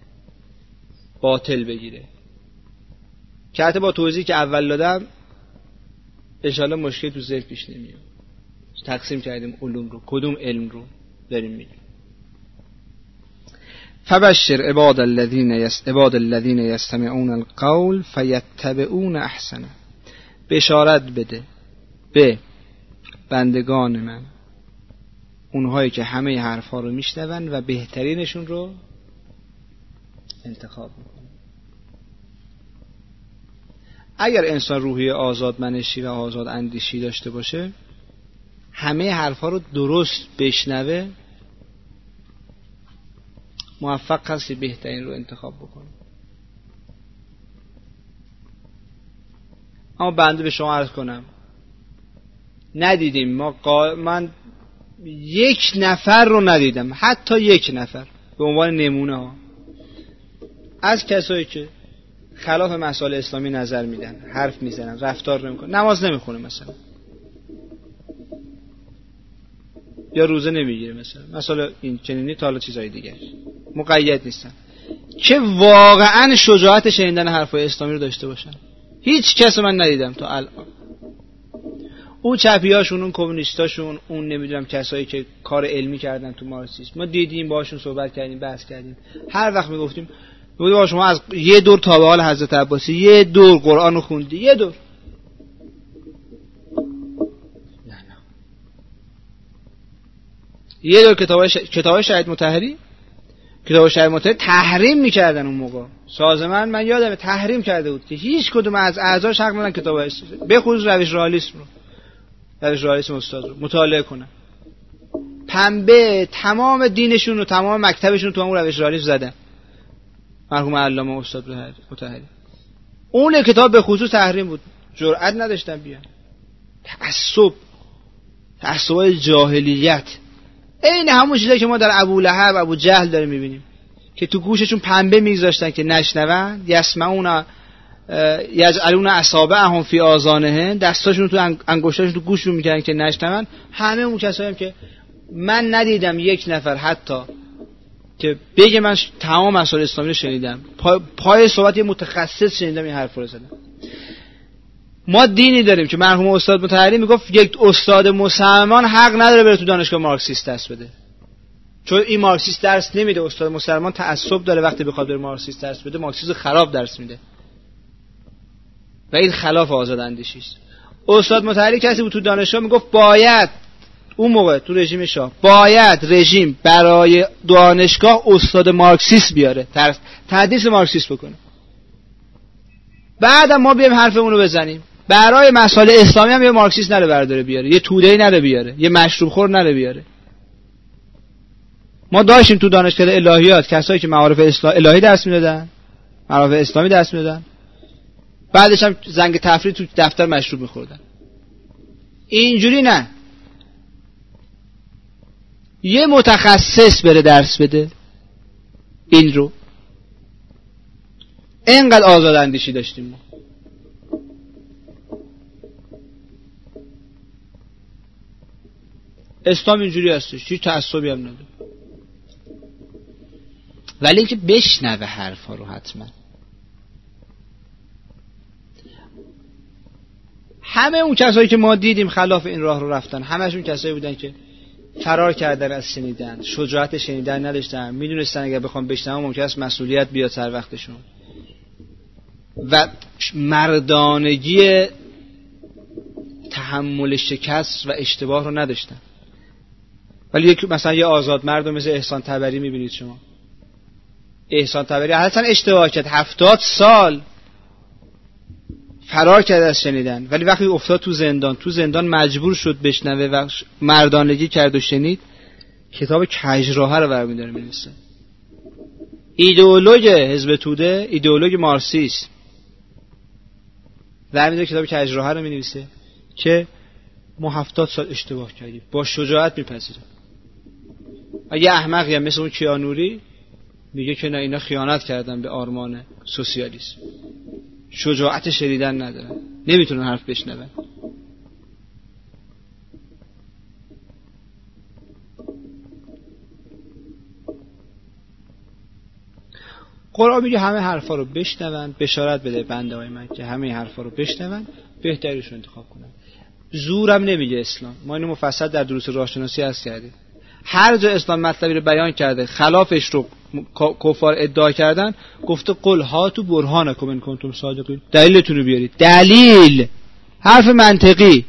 باطل بگیره. که حتی با توضیحی که اول دادم انشاءالله مشکل تو ذهن پیش نمیاد. تقسیم کردیم علوم رو، کدوم علم رو داریم میگیم. فبشر عباد الذین یستمعون القول فیتبعون احسنه. بشارت بده به بندگان من، اونهایی که همه حرفا رو میشنون و بهترینشون رو انتخاب میکنن. اگر انسان روحی آزاد منشی و آزاد اندیشی داشته باشه همه حرفا رو درست بشنوه، موفق هستی بهترین رو انتخاب بکنی. اما بنده به شما عرض کنم ندیدیم، من یک نفر رو ندیدم، حتی یک نفر به عنوان نمونه ها، از کسایی که خلاف مسائل اسلامی نظر میدن، حرف میزنن، رفتار نمیکنن، نماز نمیخونه مثلا، یا روزه نمیگیره مثلا این چنینی، تا حالا چیزای دیگه مقید نیستن، که واقعا شجاعت شنیدن حرفای اسلامی رو داشته باشن. هیچ کس من ندیدم تا الان. اون چپیاشون، اون کمونیستاشون، اون نمیدونم کسایی که کار علمی کردن تو مارکسیسم، ما دیدیم، باهاشون صحبت کردیم، بحث کردیم، هر وقت میگفتیم شما از یه دور تابع حال حضرت عباسی، یه دور قرآن رو خوندی، یه دور، یه دور کتاب شهید مطهری، کتاب شهید مطهری تحریم میکردن اون موقع، سازمان من یادمه تحریم کرده بود که هیچ کدوم از اعضاش حق ندارن کتاب به خصوص روش رئالیسم استاد رو مطالعه کنن. پنبه تمام دینشون و تمام مکتبشون تو همون روش رئالیسم زدن، مرحوم علامه استاد مطهری. اون کتاب به خصوص تحریم بود، جرئت نداشتن بیان. تعصبای جاهلیت، این همون چیزایی که ما در ابولهب، ابو جهل داریم میبینیم که تو گوششون پنبه میگذاشتن که نشنون، یسمعون یجعلون اصابعهم فی آذانهم، دستاشون تو انگشتاشون تو گوششون میکردن که نشنون. همه اون کسایی هم که من ندیدم یک نفر حتی که بگه من تمام مسائل اسلامی رو شنیدم، پای صحبت یه متخصص شنیدم این حرف رو زدم. ما دینی داریم که مرحوم استاد مطهری میگفت یک استاد مسلمان حق نداره بره تو دانشگاه مارکسیست درس بده، چون این مارکسیست درس نمیده. استاد مسلمان تعصب داره، وقتی بخواد بره مارکسیست درس بده مارکسیسم خراب درس میده و این خلاف آزاداندیشی است. استاد مطهری کسی بود تو دانشگاه میگفت باید اون موقع تو رژیم شاه باید رژیم برای دانشگاه استاد مارکسیست بیاره، تدریس مارکسیست بکنه. بعدم ما بیایم حرفمون رو بزنیم برای مسائل اسلامی هم یه مارکسیست نره برداره بیاره، یه توده‌ای نره بیاره، یه مشروب خور نره بیاره. ما داشتیم تو دانشگاه الهیات کسایی که معارف الهی درس میدادن، معارف اسلامی درس میدادن، بعدش هم زنگ تفریح تو دفتر مشروب میخوردن. اینجوری نه، یه متخصص بره درس بده. این رو اینقدر آزاد اندیشی داشتیم ما. اسلام اینجوری هستش، هیچ تعصبی هم نداره، ولی اینکه بشنوه حرفا رو حتما. همه اون کسایی که ما دیدیم خلاف این راه رو رفتن، همشون کسایی بودن که فرار کردن از شنیدن، شجاعت شنیدن نداشتن، میدونستن اگر بخوام بشنوم ممکن است مسئولیت بیاد سر وقتشون و مردانگی تحمل شکست و اشتباه رو نداشتن. ولی مثلا یه آزاد مرد مثل احسان طبری میبینید شما، احسان طبری اصلا اشتباه کرد، 70 سال فرار کرد از شنیدن، ولی وقتی افتاد تو زندان مجبور شد بشنوه و مردانگی کرد و شنید، کتاب کژراهه رو برمی‌داره می‌نویسه. ایدئولوژی حزب توده، ایدئولوژی مارکسیست، برمی‌داره کتاب کژراهه رو می‌نویسه که ما 70 سال اشتباه کردیم، با شجاعت می‌پذیره. اگه احمقی هم مثل اون کیانوری میگه که نه اینا خیانت کردن به آرمان سوسیالیسم، شجاعت شنیدن ندارن، نمیتونن حرف بشنون. قرآن میگه همه حرفا رو بشنون، بشارت بده بنده های من که همه حرفا رو بشنون، بهتریش رو انتخاب کنن. زورم نمیگه اسلام، ما اینو مفصل در دروس راهشناسی عرض کردیم. هر جا اسلام مطلبی رو بیان کرده خلافش رو کفار ادعا کردن، گفته قل هاتو برهانکم ان کنتم صادقین، دلیلتون رو بیارید. دلیل، حرف منطقی،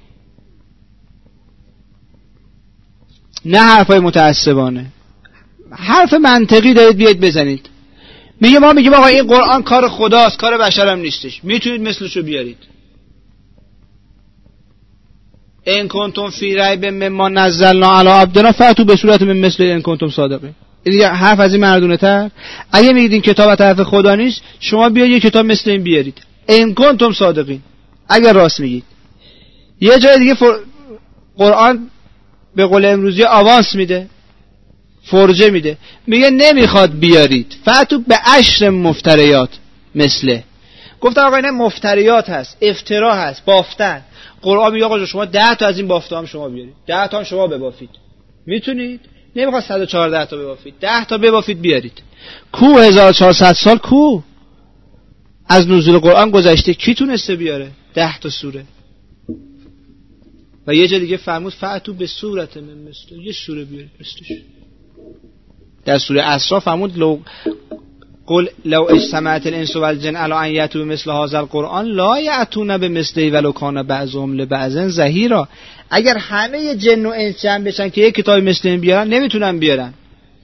نه حرفای متعصبانه، حرف منطقی دارید بیاید بزنید. ما میگیم آقا این قرآن کار خداست، کار بشر هم نیستش، میتونید مثلشو بیارید. ان کنتم فی ریب مما نزلنا علی عبدنا فاتوا به صورت من مثل ان کنتم صادقین. دیگه حرف از این مردونه تر. اگه میگید این کتاب از طرف خدا نیست، شما بیاید یه کتاب مثل این بیارید. ان کنتم صادقین، اگر راست میگید. یه جای دیگه قرآن به قول امروزی آوانس میده، فرجه میده، میگه نمیخواد بیارید، فاتوا به 10 مفتریات مثله. گفتم آقا اینا مفتریات هست، افترا هست، بافتن. قرآن میگه آقا شما 10 تا از این بافته هم شما بیارید، 10 تا هم شما ببافید. میتونید؟ نمیخواد 114 تا ببافید، 10 تا ببافید بیارید. کو 1400 سال کو از نزول قرآن گذشته، کی تونسته بیاره 10 تا سوره؟ و یه جا دیگه فرمود فاتوا به صورت من مثل، یه سوره بیارید مثلش. در سوره اسراء فرمود قل لو اجتمعت الانس والجن علی ان یأتوا بمثل هذا القرآن لا یأتون بمثله ولو کان بعضهم لبعض ظهیرا. اگر همه جن و انس جمع بشن که یک کتابی مثل این بیارن، نمیتونن بیارن.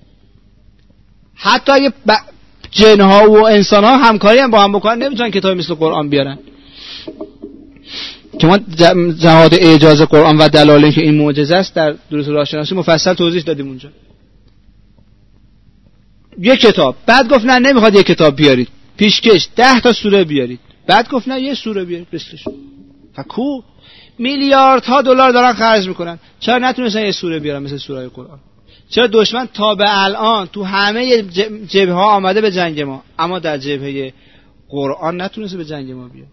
حتی اگه جن ها و انسان ها همکاری هم با هم بکنن، نمیتونن کتابی مثل قرآن بیارن. که ما جهاد اعجاز قرآن و دلایلی که این معجزه است در دروس راهشناسی مفصل توضیح دادیم اونجا. یک کتاب، بعد گفت نه نمیخواد یک کتاب بیارید، پیشکش 10 تا سوره بیارید، بعد گفت نه یه سوره بیارید مثلش. فکو میلیاردها دلار دارن خرج میکنن، چرا نتونستن یه سوره بیارن مثل سوره قرآن؟ چرا دشمن تا به الان تو همه جبهه ها آمده به جنگ ما، اما در جبهه قرآن نتونسته به جنگ ما بیاد؟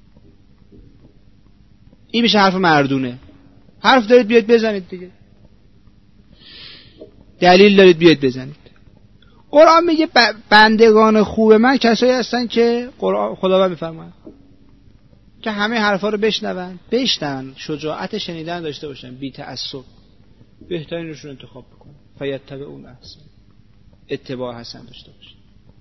این میشه حرف مردونه. حرف دارید بیاد بزنید دیگه، دلیل دارید بیاد بزنید. قرآن میگه بندگان خوب من کسایی هستن که خداوند میفرماید که همه حرفا رو بشنون، شجاعت شنیدن داشته باشن، بی تعصب، بهترینشون انتخاب بکنن، فیتبعون احسن، اتباع حسن داشته باشن.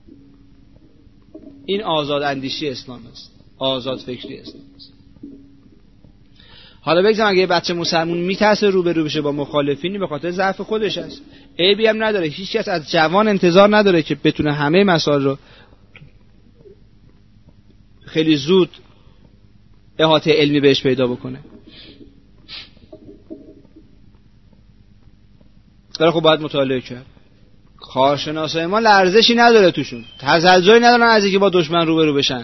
این آزاد اندیشی اسلام است، آزاد فکری اسلام است. حالا بگذارم اگه یه بچه مسلمون میترسه روبرو بشه با مخالفینی، به خاطر ضعف خودش است، عیبی هم نداره. هیچ کس از جوان انتظار نداره که بتونه همه مسائل رو خیلی زود احاطه علمی بهش پیدا بکنه. داره خب باید مطالعه کرد. کارشناسای ما لرزشی نداره توشون، تزلزلی ندارن از اینکه با دشمن روبرو بشن.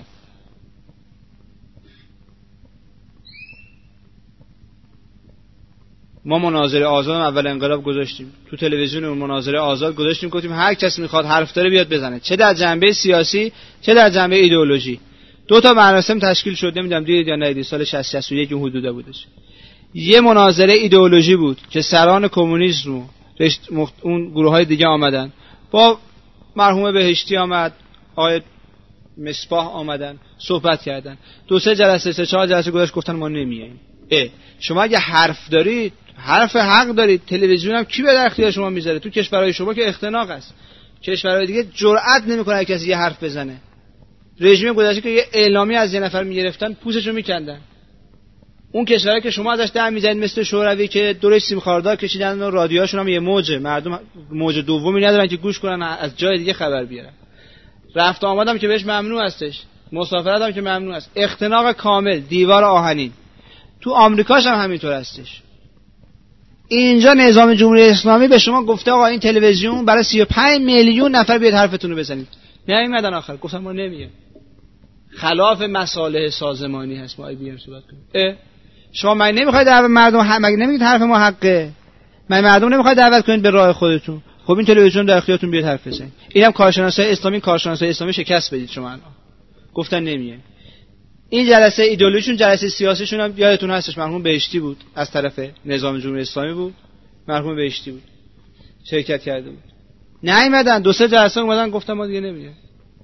ما مناظره آزاد اول انقلاب گذاشتیم تو تلویزیون، مناظره آزاد گذاشتیم، گفتیم هر کسی میخواد حرف داره بیاد بزنه، چه در جنبه سیاسی چه در جنبه ایدئولوژی. 2 تا مراسم تشکیل شد، نمیدونم دیدید یا ندیدید، سال 61 اون حدودا بودش. یه مناظره ایدئولوژی بود که سران کمونیسم رو اون گروه‌های دیگه آمدن، با مرحوم بهشتی آمد، آقای مصباح آمدن، صحبت کردن. 2-3 جلسه 3-4 جلسه گذشت، گفتن ما نمیاییم. شما اگه حرف دارید، حرف حق دارید، تلویزیون هم کی به در اختیار شما میذاره؟ تو کشورهای شما که اختناق است، کشورهای دیگه جرئت نمیکنه کسی یه حرف بزنه. رژیم گذشته که یه اعلامی از یه نفر میگرفتن، پوستشو میکندن. اون کشورهایی که شما ازش دم میزنید مثل شوروی که دورش سیم خاردار کشیدن و رادیوهاشون هم یه موجه، مردم موج دومی ندارن که گوش کنن، از جای دیگه خبر بیارن. رفت آمدم که بهش ممنوع هستش، مسافرت هم که ممنوع است، اختناق کامل، دیوار آهنین. تو آمریکاش هم همینطور هستش. اینجا نظام جمهوری اسلامی به شما گفته آقا این تلویزیون برای 35 میلیون نفر بیاد حرفتون رو بزنید، نمیدن. آخر گفتم ما نمیگیم، خلاف مصالح سازمانی هست، ما بیایم صحبت کنیم. شما مگه نمیخواید دعوت مردم، مگه نمیگید حرف ما حقه؟ مگه مردم نمیخواید دعوت کنید به راه خودتون؟ خب این تلویزیون در اختیارتون، بیاد حرف بزنید. اینم کارشناسای اسلامی شکست بدید شما. گفتن نمیگیم. این جلسه ایدئولوژیشون، جلسه سیاسیشون هم یادتون هستش، مرحوم بهشتی بود، از طرف نظام جمهوری اسلامی بود، مرحوم بهشتی بود، شرکت کرده بود. نیومدن، 2-3 جلسه اومدن گفتن ما دیگه نمیگیم.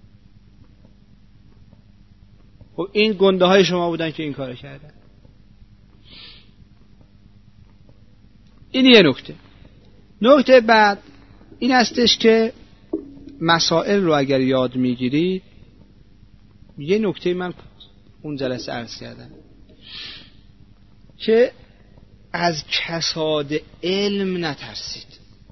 خب این گنده های شما بودن که این کارو کردن. این یه نکته. نکته بعد این هستش که مسائل رو اگر یاد میگیرید، یه نکته من اون جلسه عرض کردم که از کساد علم نترسید.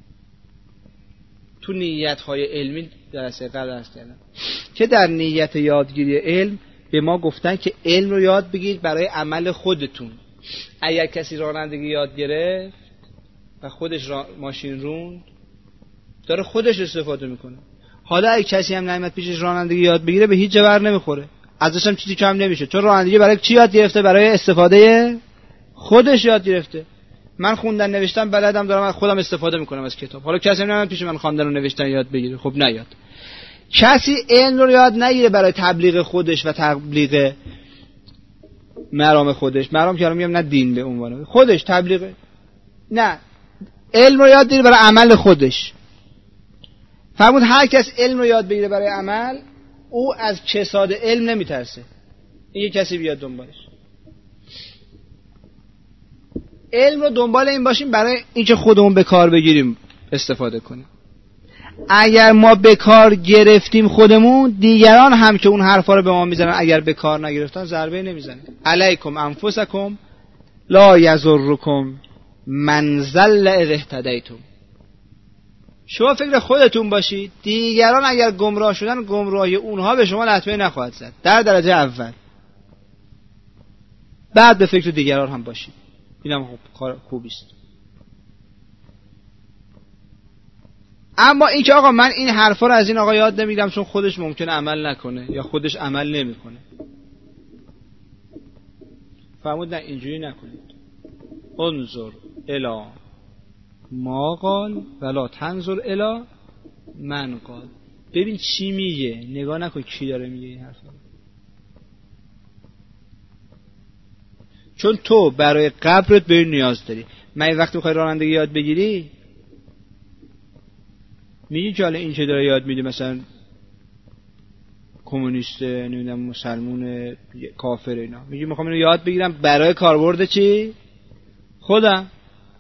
تو نیت‌های علمی جلسه قبل عرض کردم که در نیت یادگیری علم به ما گفتن که علم رو یاد بگیرید برای عمل خودتون، اگر کسی رانندگی یاد گرفت و خودش ماشین روند، داره خودش استفاده میکنه. حالا اگه کسی هم نمیاد پیشش رانندگی یاد بگیره، به هیچ جا بر نمیخوره، ازش هم چیزی کم نمیشه، چون رانندگی برای چی یاد گرفته؟ برای استفاده خودش یاد گرفته. من خوندن نوشتن بلدم، دارم خودم استفاده میکنم از کتاب. حالا کسی هم نمیاد پیش من خواندن و نوشتن یاد بگیره، خب نیاد. کسی علم رو یاد نگیره برای تبلیغ خودش و تبلیغ مرام خودش، مرام که میگم نه دین به عنوان خودش تبلیغ، نه، علم رو یاد بگیره برای عمل خودش. فرمود هر کس علم رو یاد بگیره برای عمل، او از کساد علم نمیترسه. این کسی بیاد دنبالش. علم رو دنبال این باشیم برای اینکه خودمون به کار بگیریم، استفاده کنیم. اگر ما به کار گرفتیم خودمون، دیگران هم که اون حرفا رو به ما میزنن اگر به کار نگرفتن ضربه نمیزنن. علیکم انفسکم لا یضرکم من ضل اذا اهتدیتم. شما فکر خودتون باشید، دیگران اگر گمراه شدن، گمراهی اونها به شما لطمه نخواهد زد، در درجه اول. بعد به فکر دیگران هم باشید، اینم کار خوبی است. اما این که آقا من این حرفا رو از این آقا یاد نمیگیرم چون خودش ممکنه عمل نکنه یا خودش عمل نمیکنه، فرمود نه، اینجوری نکنید. انظر الی ما قال ولا تنظر الی من قال. ببین چی میگه، نگاه نکن کی داره میگه این حرفا. چون تو برای قبرت به این نیاز داری. من وقتی میخوای رانندگی یاد بگیری، میگی که حالا این که داره یاد میده مثلا کمونیسته، نمیدونم مسلمون، کافر، اینا، میگی میخوام اینو یاد بگیرم برای کاربرد چی؟ خودم.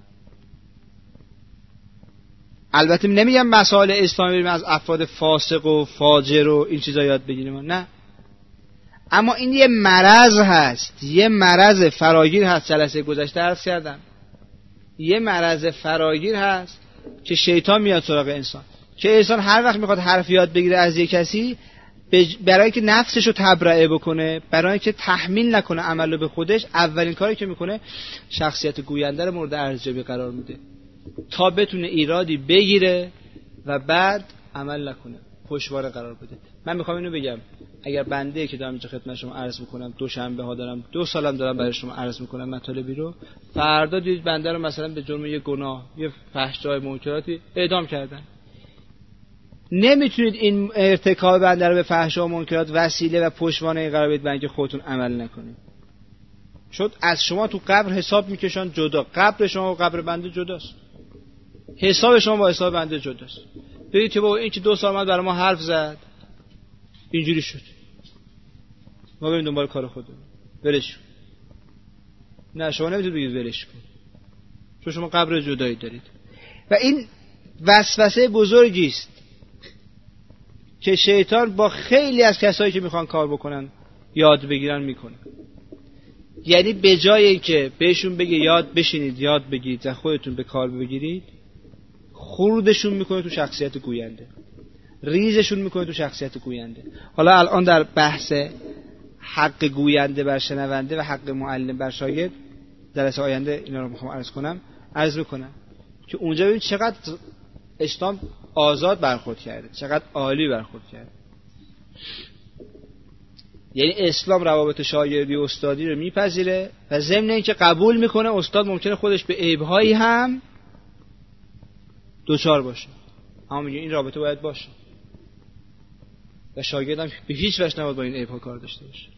البته نمیگم مسائل اسلامی بریم از افراد فاسق و فاجر و این چیزا یاد بگیریم، نه، اما این یه مرض هست، یه مرض فراگیر هست. جلسه گذشته عرض کردم یه مرض فراگیر هست که شیطان میاد سراغ انسان، که انسان هر وقت میخواد حرف یاد بگیره از یک کسی، برای اینکه نفسشو تبرئه بکنه، برای اینکه تحمیل نکنه عمل رو به خودش، اولین کاری که میکنه شخصیت گوینده رو مورد ارزیابی قرار میده تا بتونه ایرادی بگیره و بعد عمل نکنه، پشتوانه قرار بده. من میخوام اینو بگم، اگر بنده که دارم اینجا خدمت شما عرض میکنم، دوشنبه ها دارم 2 سالم دارم برای شما عرض میکنم مطالبی رو، فردا دید بنده رو مثلا به جرم یه گناه، یه فحشای منکراتی اعدام کردن، نمیتونید این ارتکاب بنده رو به فحشا و منکرات وسیله و پشتوانه قرار بدید برای اینکه خودتون عمل نکنید. شد از شما تو قبر حساب میکشن جدا، قبر شما و قبر بنده جداست، حساب شما با حساب بنده جداست. بگید که بابا این که 2 سال اومد برای ما حرف زد اینجوری شد، ما بریم دنبال کار خودمون، ولش کن. نه، شما نمیتونید بگید ولش کن، چون شما قبر جدایی دارید. و این وسوسه بزرگی است که شیطان با خیلی از کسایی که میخوان کار بکنن یاد بگیرن میکنه. یعنی به جای اینکه بهشون بگه یاد بشینید یاد بگیرید و خودتون به کار بگیرید، خردشون میکنه تو شخصیت گوینده، ریزشون میکنه تو شخصیت گوینده. حالا الان در بحث حق گوینده بر شنونده و حق معلم بر شاگرد، جلسه آینده اینا رو میخوام عرض میکنم که اونجا ببین چقدر اسلام آزاد برخورد کرده، چقدر عالی برخورد کرده. یعنی اسلام روابط شاگردی و استادی رو میپذیره و ضمن اینکه قبول میکنه استاد ممکنه خودش به عیب‌هایی هم دوچار باشه، اما میگه این رابطه باید باشه و شاگرد هم به هیچ وجه نباید با این عیب‌ها کار داشته باشه.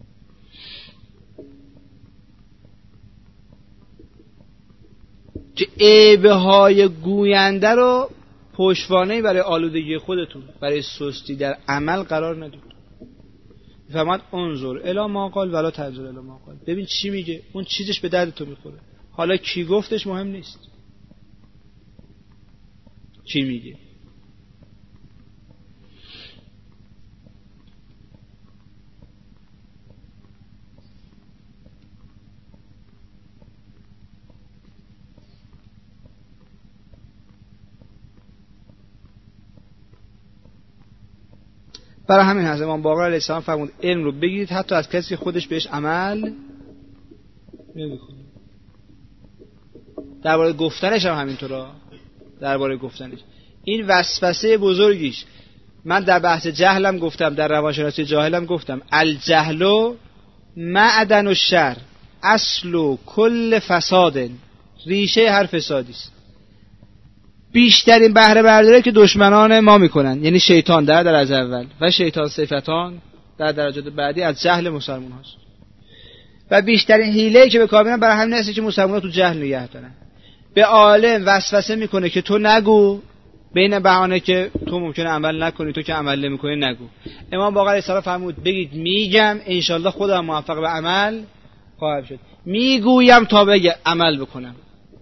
که عیب‌های گوینده رو پشتوانه‌ای برای آلودگی خودتون، برای سستی در عمل قرار ندید. فرمود انظر الی ما قال ولا تنظر الی ما قال. ببین چی میگه، اون چیزش به درد تو میخوره. حالا کی گفتش مهم نیست، چی میگه. برای همین هست امام باقر علیه السلام فرمود علم رو بگیرید حتی از کسی که خودش بهش عمل نمی‌کنه. درباره گفتنش هم همینطوره. درباره گفتنش این وسوسه بزرگیش، من در بحث جهلم گفتم، در روانشناسی جاهلم گفتم، الجهل معدن الشر اصل کل فساد، ریشه هر فسادی است. بیشترین بهره برداری که دشمنان ما میکنن، یعنی شیطان در درجه اول و شیطان صفتان در درجات بعدی، از جهل مسلمان هاست. و بیشترین حیله‌ای که به کار میبرن برای همین هست که مسلمان ها تو جهل نگه دارن. به عالم وسوسه میکنه که تو نگو، بین بهانه که تو ممکنه عمل نکنی، تو که عمل نمیکنی نگو. امام باقر علیه السلام فرمود بگید میگم انشالله خودم موفق به عمل خواهم شد، میگویم تا بگه عمل بکنم.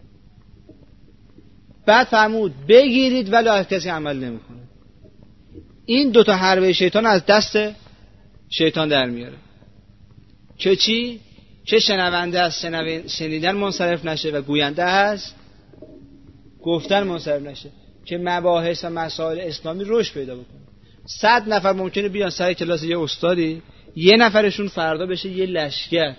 بعد فرمود بگیرید ولی از کسی عمل نمیکنه. این دوتا حربه شیطان از دست شیطان در میاره که چی؟ که شنونده از شنیدن منصرف نشه و گوینده از گفتن منصرف نشه، که مباحث و مسائل اسلامی رشد پیدا بکنه. 100 نفر ممکنه بیان سر کلاس یه استادی، یه نفرشون فردا بشه یه لشکر،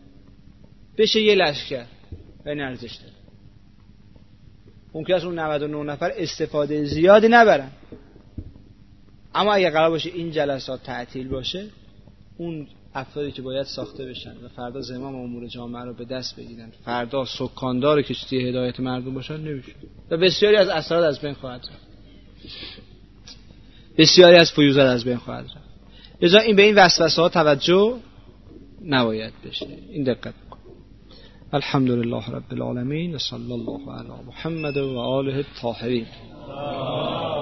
و این ارزش داره. ممکنه از اون 99 نفر استفاده زیادی نبرن، اما اگه قرار باشه این جلسات تعطیل باشه، اون افرادی که باید ساخته بشن و فردا زمام امور جامعه رو به دست بگیرن، فردا سکاندار کشتی هدایت مردم باشن، نمیشه و بسیاری از اسرار از بین خواهد رفت، بسیاری از فیوزات از بین خواهد رفت. لذا این به این وسوسه ها توجه نباید بشه، این دقت بکن. الحمدلله رب العالمین و صلی الله علی محمد و آله الطاهرین.